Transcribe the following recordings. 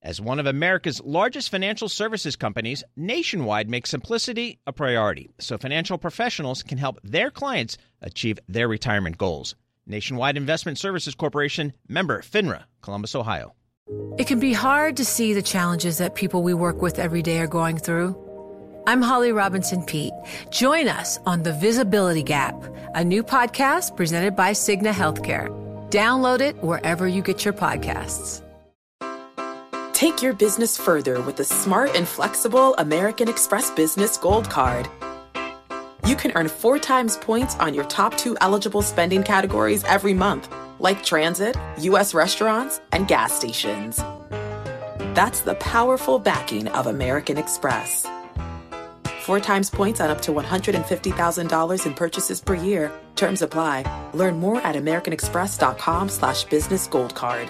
As one of America's largest financial services companies, Nationwide makes simplicity a priority so financial professionals can help their clients achieve their retirement goals. Nationwide Investment Services Corporation, member FINRA, Columbus, Ohio. It can be hard to see the challenges that people we work with every day are going through. I'm Holly Robinson Peete. Join us on The Visibility Gap, a new podcast presented by Cigna Healthcare. Download it wherever you get your podcasts. Take your business further with the smart and flexible American Express Business Gold Card. You can earn 4 times points on your top 2 eligible spending categories every month, like transit, U.S. restaurants, and gas stations. That's the powerful backing of American Express. 4 times points on up to $150,000 in purchases per year. Terms apply. Learn more at americanexpress.com/businessgoldcard.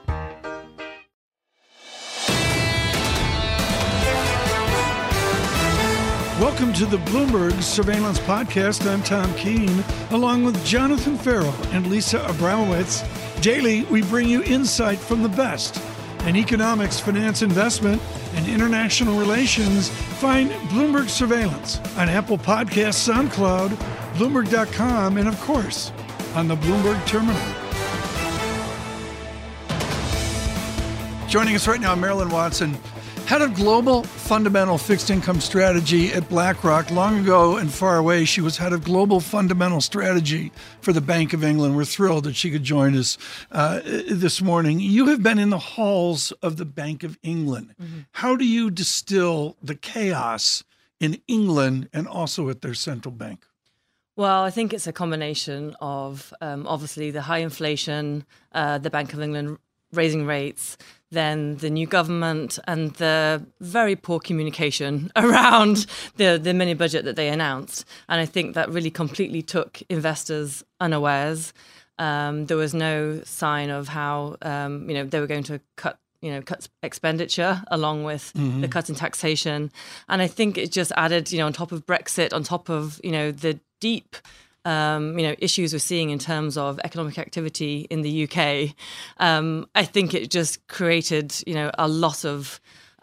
Welcome to the Bloomberg Surveillance Podcast. I'm Tom Keene, along with Jonathan Farrell and Lisa Abramowitz. Daily, we bring you insight from the best in economics, finance, investment, and international relations. Find Bloomberg Surveillance on Apple Podcasts, SoundCloud, Bloomberg.com, and of course, on the Bloomberg Terminal. Joining us right now, Marilyn Watson, head of global fundamental fixed income strategy at BlackRock. Long ago and far away, she was head of global fundamental strategy for the Bank of England. We're thrilled that she could join us this morning. You have been in the halls of the Bank of England. Mm-hmm. How do you distill the chaos in England and also at their central bank? Well, I think it's a combination of obviously the high inflation, the Bank of England raising rates, then the new government and the very poor communication around the mini budget that they announced. And I think that really completely took investors unawares. There was no sign of how they were going to cut expenditure along with the cut in taxation. And I think it just added, on top of Brexit, on top of, the deep issues we're seeing in terms of economic activity in the UK, I think it just created, a lot of,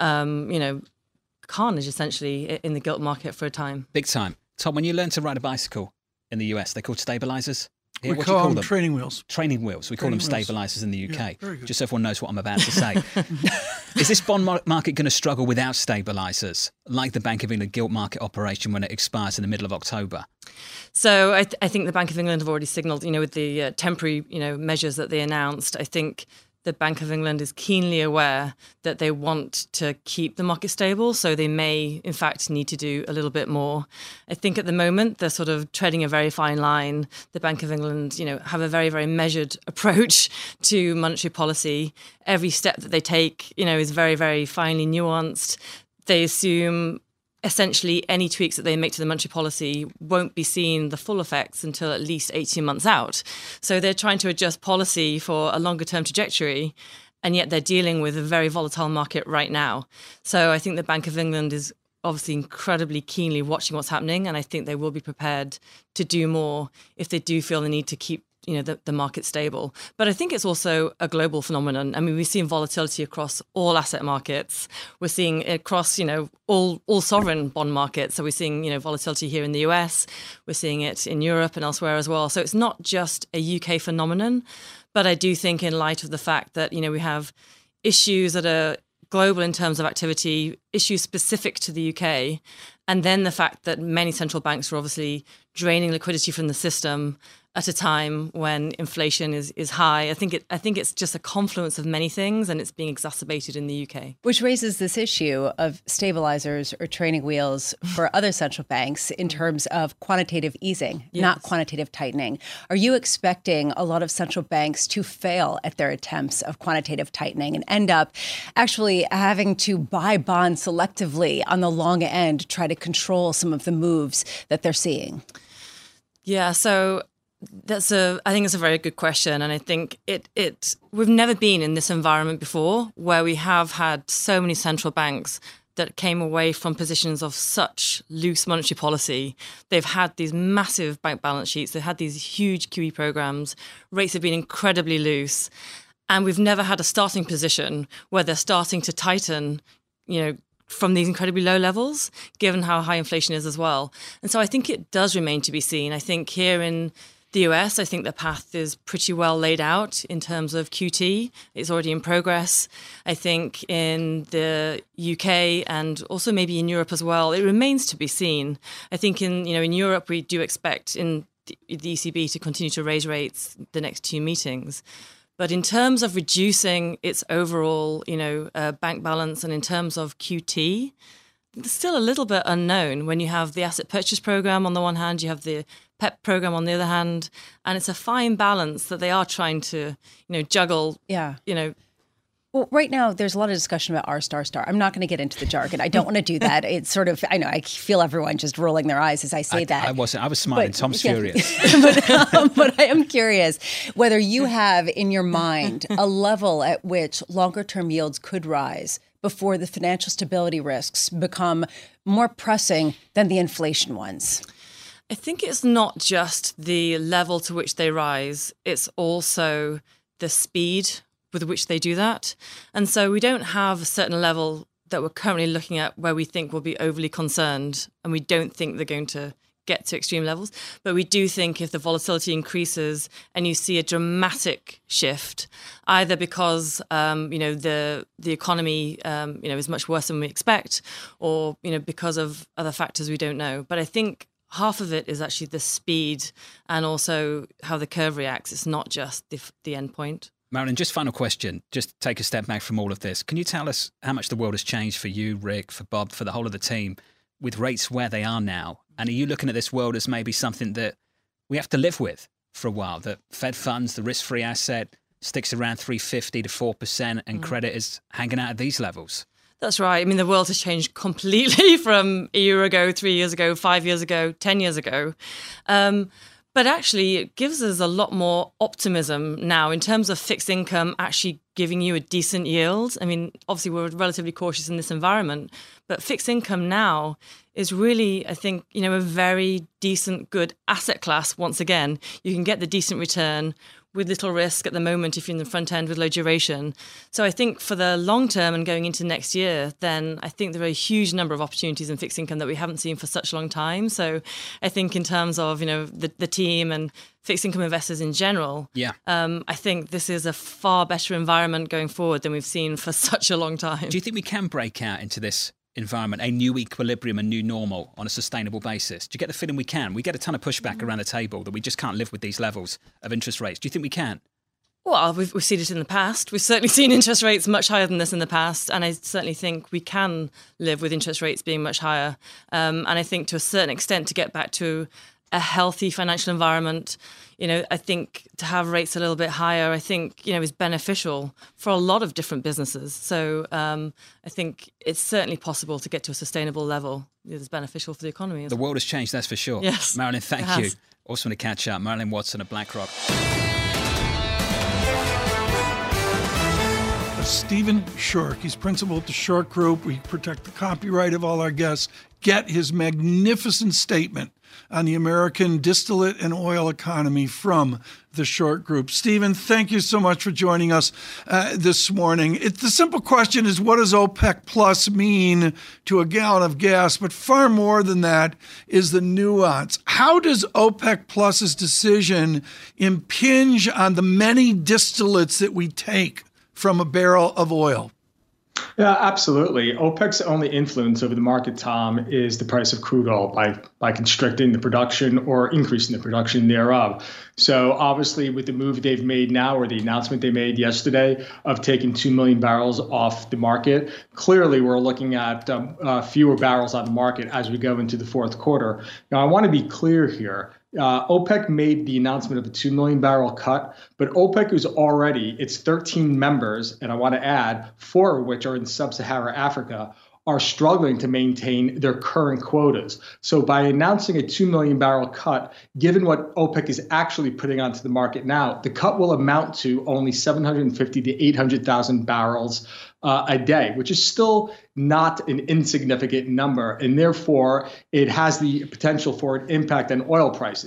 carnage essentially in the gilt market for a time. Big time. Tom, when you learn to ride a bicycle in the US, they're called stabilizers. We call them training wheels. Training wheels. We call them stabilizers in the UK. Yeah, very good. Just so everyone knows what I'm about to say. Is this bond market going to struggle without stabilizers, like the Bank of England gilt market operation when it expires in the middle of October? So I think the Bank of England have already signalled, with the temporary, measures that they announced. I think the Bank of England is keenly aware that they want to keep the market stable, so they may, in fact, need to do a little bit more. I think at the moment they're sort of treading a very fine line. The Bank of England, have a very, very measured approach to monetary policy. Every step that they take, is very, very finely nuanced. They assume essentially any tweaks that they make to the monetary policy won't be seen the full effects until at least 18 months out. So they're trying to adjust policy for a longer term trajectory, and yet they're dealing with a very volatile market right now. So I think the Bank of England is obviously incredibly keenly watching what's happening, and I think they will be prepared to do more if they do feel the need to keep the market stable. But I think it's also a global phenomenon. I mean, we've seen volatility across all asset markets. We're seeing it across, all sovereign bond markets. So we're seeing, volatility here in the US. We're seeing it in Europe and elsewhere as well. So it's not just a UK phenomenon. But I do think in light of the fact that, we have issues that are global in terms of activity, issues specific to the UK, and then the fact that many central banks are obviously draining liquidity from the system at a time when inflation is high. I think it's just a confluence of many things, and it's being exacerbated in the UK. Which raises this issue of stabilizers or training wheels for other central banks in terms of quantitative easing, not quantitative tightening. Are you expecting a lot of central banks to fail at their attempts of quantitative tightening and end up actually having to buy bonds selectively on the long end to try to control some of the moves that they're seeing? Yeah, so I think it's a very good question. And I think we've never been in this environment before where we have had so many central banks that came away from positions of such loose monetary policy. They've had these massive bank balance sheets. They've had these huge QE programs. Rates have been incredibly loose. And we've never had a starting position where they're starting to tighten, from these incredibly low levels, given how high inflation is as well. And so I think it does remain to be seen. I think here in the US, I think the path is pretty well laid out in terms of QT. It's already in progress. I think in the UK and also maybe in Europe as well, it remains to be seen. I think in Europe, we do expect in the ECB to continue to raise rates the next 2 meetings. But in terms of reducing its overall, bank balance and in terms of QT, it's still a little bit unknown when you have the asset purchase program on the one hand, you have the PEP program on the other hand, and it's a fine balance that they are trying to, juggle. Yeah. Well, right now, there's a lot of discussion about R**. I'm not going to get into the jargon. I don't want to do that. It's sort of, I feel everyone just rolling their eyes as I say that. I was smiling. Tom's furious. But I am curious whether you have in your mind a level at which longer term yields could rise before the financial stability risks become more pressing than the inflation ones. I think it's not just the level to which they rise, it's also the speed with which they do that. And so we don't have a certain level that we're currently looking at where we think we'll be overly concerned, and we don't think they're going to get to extreme levels. But we do think if the volatility increases and you see a dramatic shift, either because the economy is much worse than we expect, or because of other factors we don't know. But I think half of it is actually the speed and also how the curve reacts. It's not just the end point. Marilyn, just final question. Just take a step back from all of this. Can you tell us how much the world has changed for you, Rick, for Bob, for the whole of the team, with rates where they are now? And are you looking at this world as maybe something that we have to live with for a while, that Fed funds, the risk-free asset, sticks around 3.50 to 4% and credit is hanging out at these levels? That's right. I mean, the world has changed completely from a year ago, 3 years ago, 5 years ago, 10 years ago. But actually, it gives us a lot more optimism now in terms of fixed income actually giving you a decent yield. I mean, obviously, we're relatively cautious in this environment, but fixed income now is really, I think, a very decent, good asset class. Once again, you can get the decent return with little risk at the moment if you're in the front end with low duration. So I think for the long term and going into next year, then I think there are a huge number of opportunities in fixed income that we haven't seen for such a long time. So I think in terms of, the team and fixed income investors in general, I think this is a far better environment going forward than we've seen for such a long time. Do you think we can break out into this environment, a new equilibrium, a new normal on a sustainable basis? Do you get the feeling we can? We get a ton of pushback around the table that we just can't live with these levels of interest rates. Do you think we can? Well, we've seen it in the past. We've certainly seen interest rates much higher than this in the past. And I certainly think we can live with interest rates being much higher. And I think to a certain extent to get back to a healthy financial environment, I think to have rates a little bit higher, I think, is beneficial for a lot of different businesses. So I think it's certainly possible to get to a sustainable level that is beneficial for the economy. The world has changed, that's for sure. Yes. Marilyn, thank you. Awesome to catch up. Marilyn Watson of BlackRock. Stephen Schork. He's principal at the Schork Group. We protect the copyright of all our guests. Get his magnificent statement on the American distillate and oil economy from the Schork Group. Stephen, thank you so much for joining us this morning. The simple question is, what does OPEC Plus mean to a gallon of gas? But far more than that is the nuance. How does OPEC Plus's decision impinge on the many distillates that we take from a barrel of oil? Yeah, absolutely. OPEC's only influence over the market, Tom, is the price of crude oil by constricting the production or increasing the production thereof. So obviously with the move they've made now, or the announcement they made yesterday of taking 2 million barrels off the market, clearly we're looking at fewer barrels on the market as we go into the fourth quarter. Now, I want to be clear here. OPEC made the announcement of a 2 million barrel cut, but OPEC is already, its 13 members, and I want to add 4 of which are in sub-Saharan Africa, are struggling to maintain their current quotas. So by announcing a 2 million barrel cut, given what OPEC is actually putting onto the market now, the cut will amount to only 750 to 800,000 barrels a day, which is still not an insignificant number. And therefore, it has the potential for an impact on oil prices.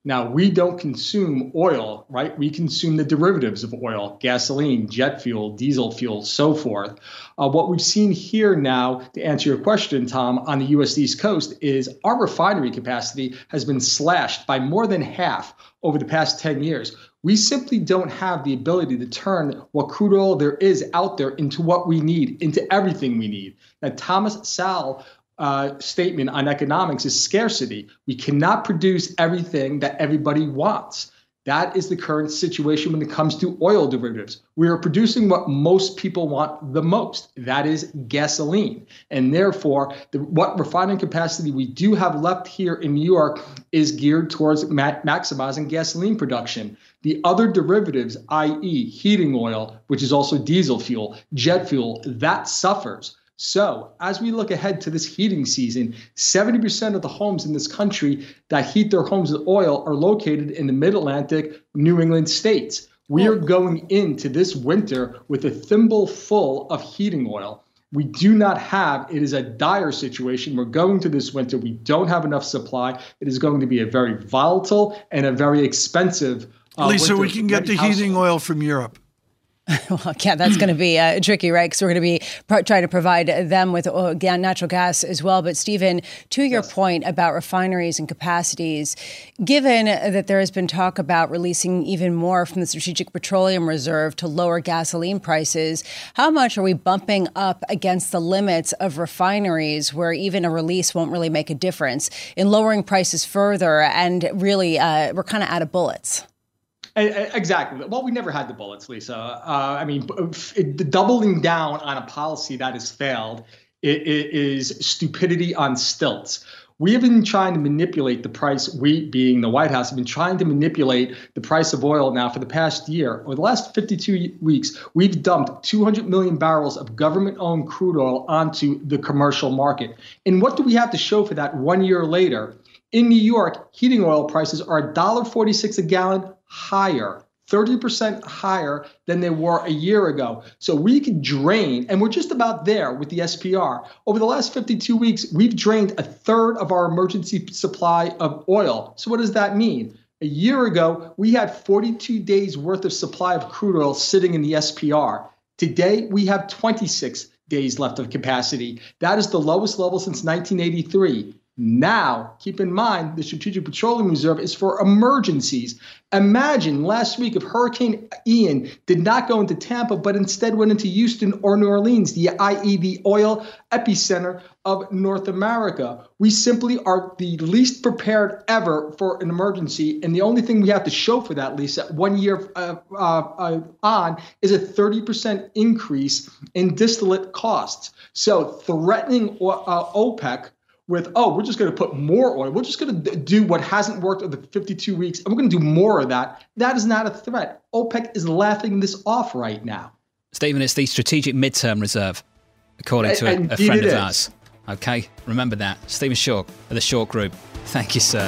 Now, we don't consume oil, right? We consume the derivatives of oil, gasoline, jet fuel, diesel fuel, so forth. What we've seen here now, to answer your question, Tom, on the U.S. East Coast is our refinery capacity has been slashed by more than half over the past 10 years. We simply don't have the ability to turn what crude oil there is out there into what we need, into everything we need. Now, Thomas Sowell statement on economics is scarcity. We cannot produce everything that everybody wants. That is the current situation when it comes to oil derivatives. We are producing what most people want the most. That is gasoline. And therefore, what refining capacity we do have left here in New York is geared towards maximizing gasoline production. The other derivatives, i.e. heating oil, which is also diesel fuel, jet fuel, that suffers. So as we look ahead to this heating season, 70% of the homes in this country that heat their homes with oil are located in the mid-Atlantic, New England states. We are going into this winter with a thimble full of heating oil. We do not have, it is a dire situation. We're going to this winter. We don't have enough supply. It is going to be a very volatile and a very expensive Lisa, we can get the heating oil from Europe. Well, yeah, that's going to be tricky, right? Because we're going to be trying to provide them with natural gas as well. But Stephen, to your point about refineries and capacities, given that there has been talk about releasing even more from the Strategic Petroleum Reserve to lower gasoline prices, how much are we bumping up against the limits of refineries where even a release won't really make a difference in lowering prices further? And really, we're kind of out of bullets. Exactly. Well, we never had the bullets, Lisa. Doubling down on a policy that has failed is stupidity on stilts. We have been trying to manipulate the price, we being the White House, have been trying to manipulate the price of oil now for the past year. Over the last 52 weeks, we've dumped 200 million barrels of government-owned crude oil onto the commercial market. And what do we have to show for that 1 year later? In New York, heating oil prices are $1.46 a gallon higher, 30% higher than they were a year ago. So we could drain, and we're just about there with the SPR. Over the last 52 weeks, we've drained a third of our emergency supply of oil. So what does that mean? A year ago, we had 42 days worth of supply of crude oil sitting in the SPR. Today, we have 26 days left of capacity. That is the lowest level since 1983. Now, keep in mind, the Strategic Petroleum Reserve is for emergencies. Imagine last week if Hurricane Ian did not go into Tampa, but instead went into Houston or New Orleans, i.e. the oil epicenter of North America. We simply are the least prepared ever for an emergency. And the only thing we have to show for that, Lisa, 1 year on is a 30% increase in distillate costs. So threatening OPEC with, we're just going to put more oil. We're just going to do what hasn't worked over the 52 weeks, and we're going to do more of that. That is not a threat. OPEC is laughing this off right now. Stephen, it's the Strategic Midterm Reserve, according to a friend of ours. Okay, remember that. Stephen Schork of the Schork Group. Thank you, sir.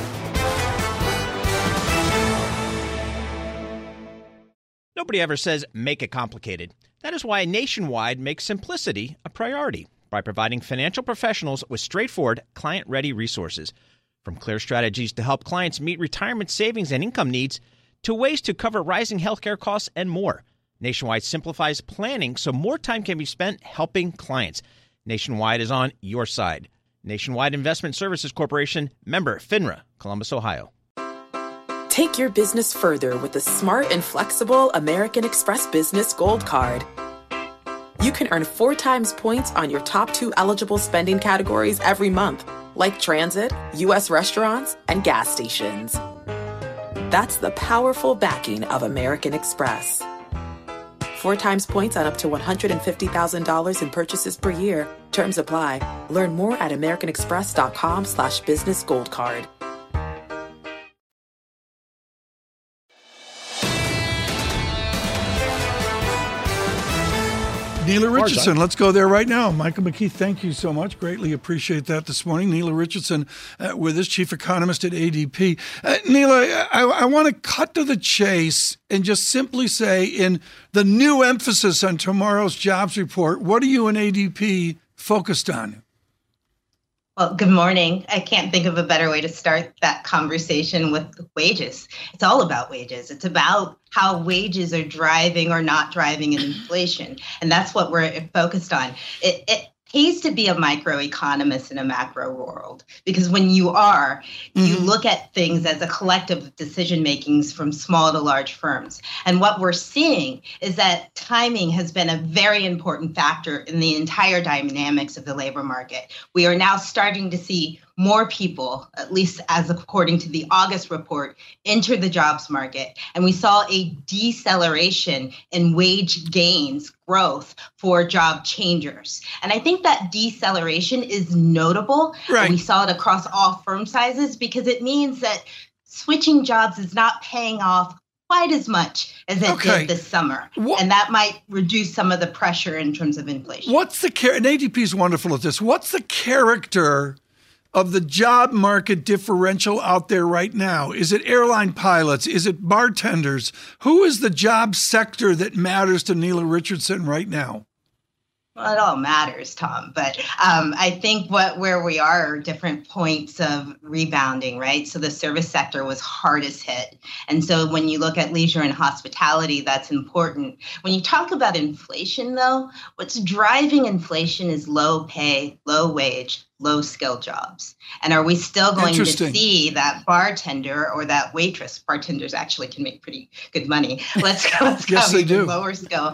Nobody ever says make it complicated. That is why Nationwide makes simplicity a priority by providing financial professionals with straightforward, client-ready resources. From clear strategies to help clients meet retirement savings and income needs, to ways to cover rising healthcare costs and more. Nationwide simplifies planning so more time can be spent helping clients. Nationwide is on your side. Nationwide Investment Services Corporation, member FINRA, Columbus, Ohio. Take your business further with the smart and flexible American Express Business Gold Card. You can earn 4 times points on your top 2 eligible spending categories every month, like transit, U.S. restaurants, and gas stations. That's the powerful backing of American Express. 4 times points on up to $150,000 in purchases per year. Terms apply. Learn more at americanexpress.com/businessgoldcard. Neela Richardson, let's go there right now. Michael McKee, thank you so much. Greatly appreciate that this morning. Neela Richardson with us, chief economist at ADP. Neela, I want to cut to the chase and just simply say, in the new emphasis on tomorrow's jobs report, what are you and ADP focused on? Well, good morning. I can't think of a better way to start that conversation with wages. It's all about wages. It's about how wages are driving or not driving in inflation. And that's what we're focused on. It pays to be a microeconomist in a macro world, because when you are, you look at things as a collective of decision makings from small to large firms. And what we're seeing is that timing has been a very important factor in the entire dynamics of the labor market. We are now starting to see more people, at least as according to the August report, enter the jobs market. And we saw a deceleration in wage gains growth for job changers. And I think that deceleration is notable. Right. And we saw it across all firm sizes, because it means that switching jobs is not paying off quite as much as it did this summer. And that might reduce some of the pressure in terms of inflation. What's the and ADP is wonderful at this. What's the character of the job market differential out there right now? Is it airline pilots? Is it bartenders? Who is the job sector that matters to Nela Richardson right now? Well, it all matters, Tom. But I think where we are different points of rebounding, right? So the service sector was hardest hit. And so when you look at leisure and hospitality, that's important. When you talk about inflation, though, what's driving inflation is low pay, low wage, low skill jobs. And are we still going to see that bartender or that waitress? Bartenders actually can make pretty good money. Let's go yes, they do. Lower skill.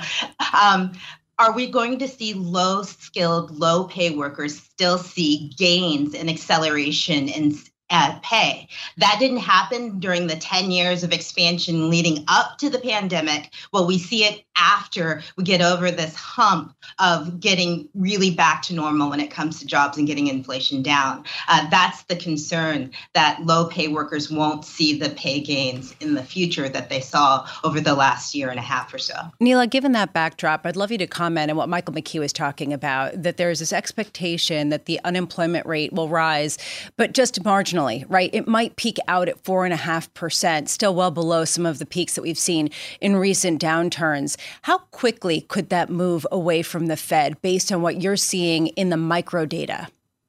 Are we going to see low-skilled, low-pay workers still see gains and acceleration in pay? That didn't happen during the 10 years of expansion leading up to the pandemic. Well, we see it after we get over this hump of getting really back to normal when it comes to jobs and getting inflation down. That's the concern, that low-pay workers won't see the pay gains in the future that they saw over the last year and a half or so. Nela, given that backdrop, I'd love you to comment on what Michael McKee was talking about, that there's this expectation that the unemployment rate will rise, but just marginally. Right? It might peak out at 4.5%, still well below some of the peaks that we've seen in recent downturns. How quickly could that move away from the Fed based on what you're seeing in the micro data?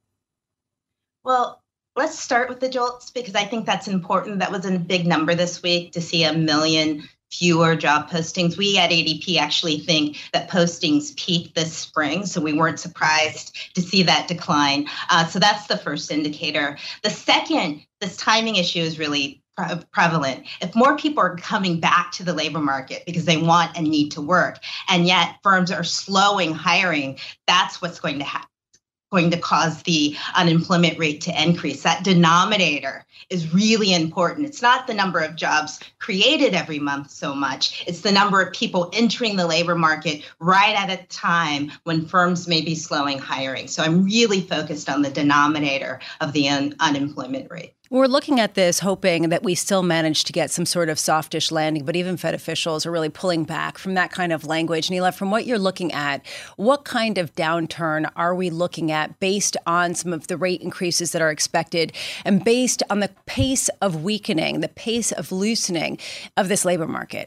Well, let's start with the JOLTS, because I think that's important. That was a big number this week to see 1 million fewer job postings. We at ADP actually think that postings peaked this spring, so we weren't surprised to see that decline. So that's the first indicator. The second, this timing issue is really prevalent. If more people are coming back to the labor market because they want and need to work, and yet firms are slowing hiring, that's what's going to cause the unemployment rate to increase. That denominator is really important. It's not the number of jobs created every month so much. It's the number of people entering the labor market right at a time when firms may be slowing hiring. So I'm really focused on the denominator of the unemployment rate. We're looking at this hoping that we still manage to get some sort of softish landing, but even Fed officials are really pulling back from that kind of language. Nela, from what you're looking at, what kind of downturn are we looking at based on some of the rate increases that are expected and based on the pace of weakening, the pace of loosening of this labor market?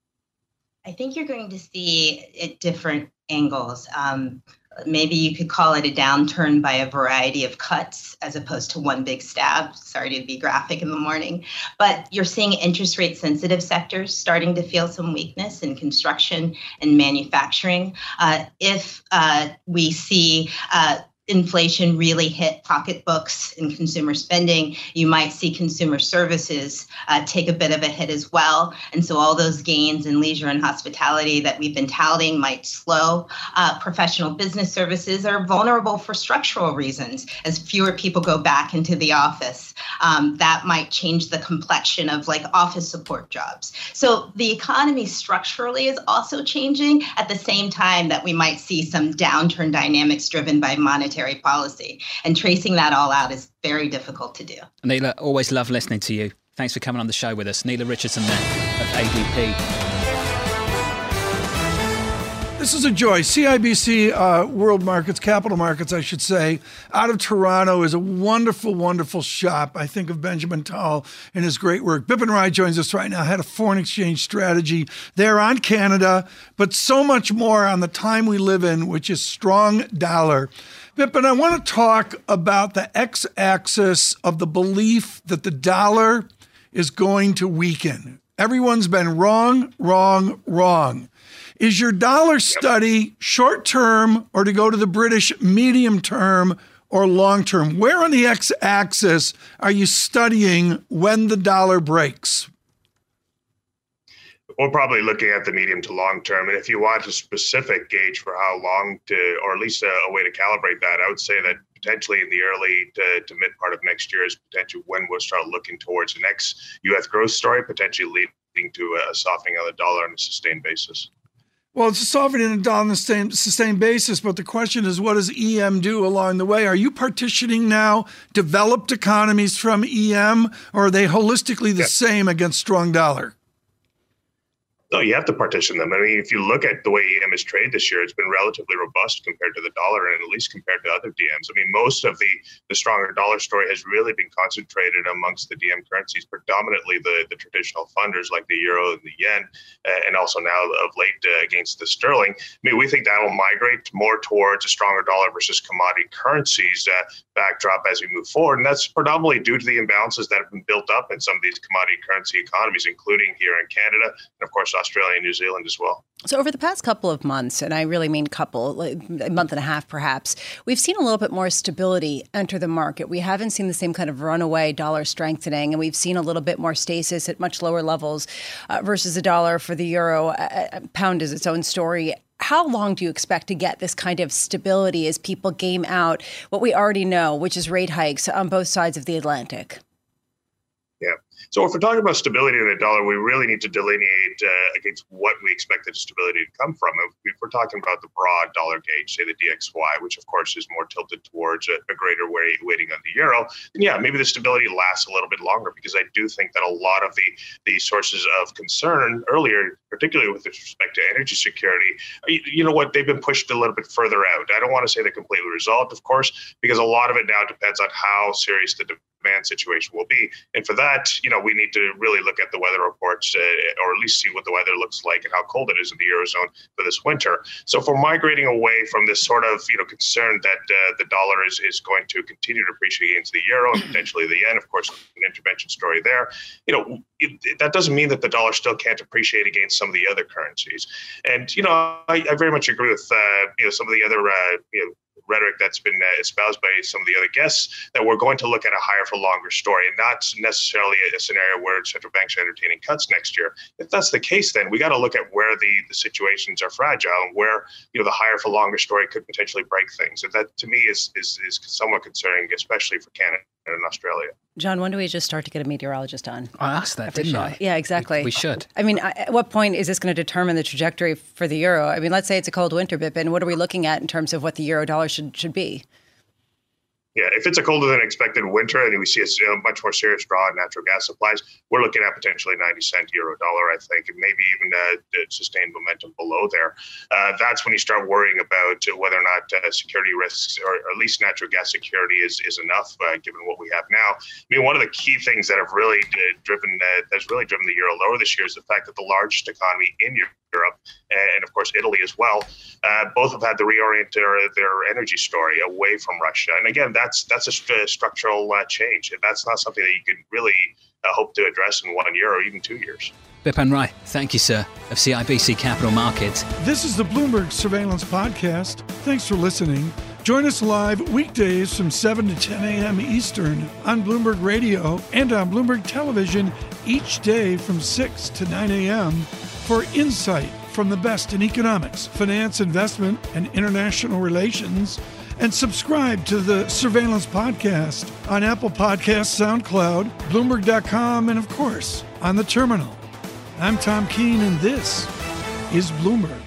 I think you're going to see it different angles. Maybe you could call it a downturn by a variety of cuts as opposed to one big stab. Sorry to be graphic in the morning, but you're seeing interest rate sensitive sectors starting to feel some weakness in construction and manufacturing. If we see inflation really hit pocketbooks and consumer spending, you might see consumer services take a bit of a hit as well. And so all those gains in leisure and hospitality that we've been touting might slow. Professional business services are vulnerable for structural reasons. As fewer people go back into the office, that might change the complexion of like office support jobs. So the economy structurally is also changing at the same time that we might see some downturn dynamics driven by monetary policy. And tracing that all out is very difficult to do. Nela, always love listening to you. Thanks for coming on the show with us. Nela Richardson there of ADP. This is a joy. CIBC World Markets, Capital Markets, I should say, out of Toronto is a wonderful, wonderful shop. I think of Benjamin Tal and his great work. Bipin Rai joins us right now, head of foreign exchange strategy there on Canada, but so much more on the time we live in, which is strong dollar. Bipin, I want to talk about the x-axis of the belief that the dollar is going to weaken. Everyone's been wrong. Is your dollar study short-term, or to go to the British, medium-term or long-term? Where on the x-axis are you studying when the dollar breaks? We're probably looking at the medium to long term. And if you want a specific gauge for how long to, or at least a way to calibrate that, I would say that potentially in the early to mid part of next year is potentially when we'll start looking towards the next U.S. growth story, potentially leading to a softening of the dollar on a sustained basis. Well, it's a softening on the sustained basis, but the question is, what does EM do along the way? Are you partitioning now developed economies from EM, or are they holistically the same against strong dollar? No, you have to partition them. I mean, if you look at the way EM is traded this year, it's been relatively robust compared to the dollar, and at least compared to other DMs. I mean, most of the stronger dollar story has really been concentrated amongst the DM currencies, predominantly the traditional funders like the euro and the yen, and also now of late against the sterling. I mean, we think that will migrate more towards a stronger dollar versus commodity currencies backdrop as we move forward. And that's predominantly due to the imbalances that have been built up in some of these commodity currency economies, including here in Canada, and of course, Australia and New Zealand as well. So over the past couple of months, and I really mean couple, a month and a half perhaps, we've seen a little bit more stability enter the market. We haven't seen the same kind of runaway dollar strengthening, and we've seen a little bit more stasis at much lower levels versus the dollar. For the euro. Pound is its own story. How long do you expect to get this kind of stability as people game out what we already know, which is rate hikes on both sides of the Atlantic? Yeah. So if we're talking about stability in the dollar, we really need to delineate against what we expect the stability to come from. If we're talking about the broad dollar gauge, say the DXY, which of course is more tilted towards a greater weighting on the euro, then yeah, maybe the stability lasts a little bit longer, because I do think that a lot of the sources of concern earlier, particularly with respect to energy security, you know what, they've been pushed a little bit further out. I don't want to say they're completely resolved, of course, because a lot of it now depends on how serious the demand situation will be. And for that, you know, we need to really look at the weather reports or at least see what the weather looks like and how cold it is in the Eurozone for this winter. So if we're migrating away from this sort of, you know, concern that the dollar is going to continue to appreciate against the euro and potentially the yen, of course, an intervention story there, you know, that doesn't mean that the dollar still can't appreciate against some of the other currencies. And, you know, I very much agree with, you know, some of the other, you know, rhetoric that's been espoused by some of the other guests, that we're going to look at a higher for longer story and not necessarily a scenario where central banks are entertaining cuts next year. If that's the case, then we got to look at where the situations are fragile and where, you know, the higher for longer story could potentially break things. And that to me is somewhat concerning, especially for Canada and Australia. John, when do we just start to get a meteorologist on? I asked that, didn't I? Yeah, exactly. We should. I mean, at what point is this going to determine the trajectory for the euro? I mean, let's say it's a cold winter, Bipin. What are we looking at in terms of what the euro dollar should be? Yeah, if it's a colder than expected winter and we see a much more serious draw in natural gas supplies, we're looking at potentially 90-cent euro dollar, I think, and maybe even sustained momentum below there. That's when you start worrying about whether or not security risks, or at least natural gas security, is enough, given what we have now. I mean, one of the key things that have really driven the euro lower this year is the fact that the largest economy in Europe, and of course Italy as well, both have had to reorient their energy story away from Russia. And again, that's a structural change. And that's not something that you can really hope to address in 1 year or even 2 years. Bipin Rai, thank you, sir, of CIBC Capital Markets. This is the Bloomberg Surveillance Podcast. Thanks for listening. Join us live weekdays from 7 to 10 a.m. Eastern on Bloomberg Radio and on Bloomberg Television each day from 6 to 9 a.m. for insight from the best in economics, finance, investment, and international relations. And subscribe to the Surveillance Podcast on Apple Podcasts, SoundCloud, Bloomberg.com, and of course, on the terminal. I'm Tom Keene, and this is Bloomberg.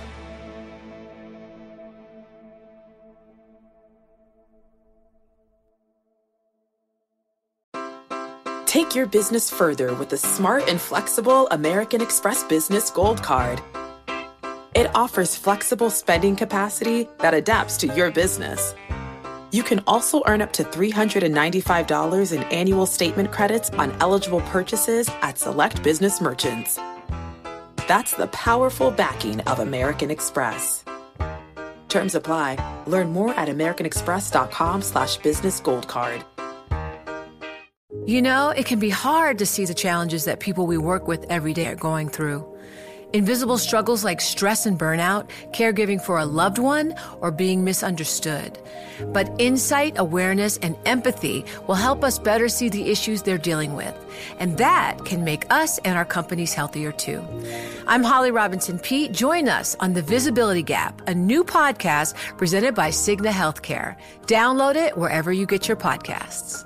Take your business further with the smart and flexible American Express Business Gold Card. It offers flexible spending capacity that adapts to your business. You can also earn up to $395 in annual statement credits on eligible purchases at select business merchants. That's the powerful backing of American Express. Terms apply. Learn more at americanexpress.com/businessgoldcard. You know, it can be hard to see the challenges that people we work with every day are going through. Invisible struggles like stress and burnout, caregiving for a loved one, or being misunderstood. But insight, awareness, and empathy will help us better see the issues they're dealing with. And that can make us and our companies healthier too. I'm Holly Robinson Peete. Join us on The Visibility Gap, a new podcast presented by Cigna Healthcare. Download it wherever you get your podcasts.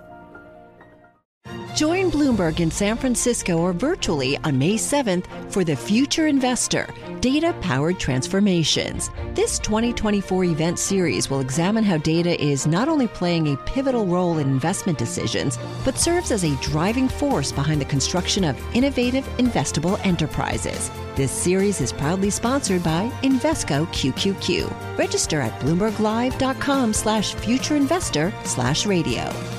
Join Bloomberg in San Francisco or virtually on May 7th for The Future Investor, Data-Powered Transformations. This 2024 event series will examine how data is not only playing a pivotal role in investment decisions, but serves as a driving force behind the construction of innovative, investable enterprises. This series is proudly sponsored by Invesco QQQ. Register at BloombergLive.com/futureinvestor/radio.